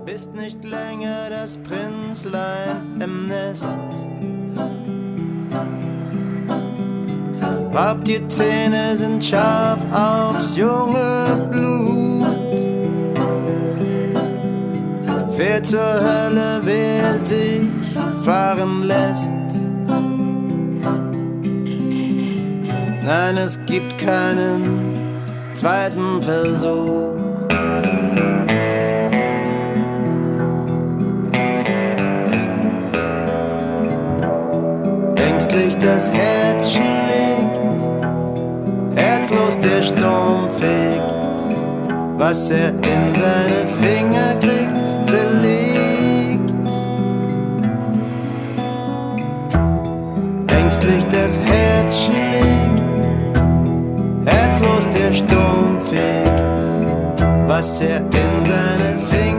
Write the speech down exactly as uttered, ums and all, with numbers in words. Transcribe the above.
bist nicht länger das Prinzlein im Nest. Raubtierzähne sind scharf aufs junge Blut. Wer zur Hölle, wer sich fahren lässt. Nein, es gibt keinen zweiten Versuch. Ängstlich das Herz schlägt, herzlos der Sturm fegt, was er in seine Finger kriegt, zerlegt. Ängstlich das Herz schlägt, herzlos der Sturm fegt, was er in seine Finger